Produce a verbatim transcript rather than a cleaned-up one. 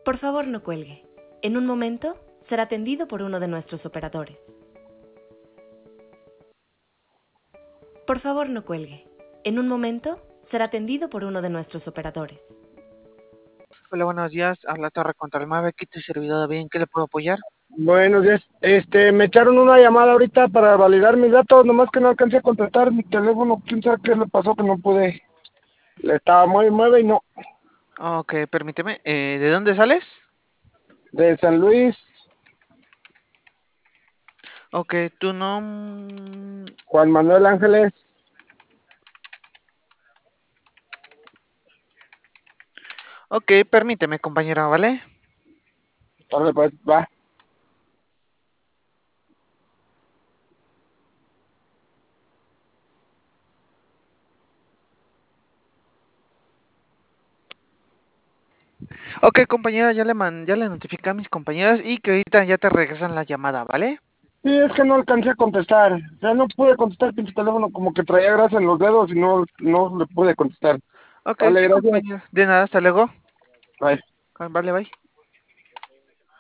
Por favor, no cuelgue. En un momento será atendido por uno de nuestros operadores. Por favor, no cuelgue. En un momento será atendido por uno de nuestros operadores. Hola, buenos días. Habla Torre Control Mave. Aquí tu servidor David. ¿En qué le puedo apoyar? Buenos días. Este, me echaron una llamada ahorita para validar mis datos, nomás que no alcancé a contestar mi teléfono. ¿Quién sabe qué le pasó que no pude? Le estaba muy mueve y no. Ok, permíteme. Eh, ¿de dónde sales? De San Luis, Ok, tu nombre... Juan Manuel Ángeles. Ok, permíteme, compañero, ¿vale? Órale, pues, va. Ok, compañera, ya le man, ya le notifiqué a mis compañeras y que ahorita ya te regresan la llamada, ¿vale? Sí, es que no alcancé a contestar. O sea, no pude contestar el pinche teléfono, como que traía grasa en los dedos y no, no le pude contestar. Ok, Vale, sí, gracias. compañero. De nada, hasta luego. Bye. Ah, Vale, bye.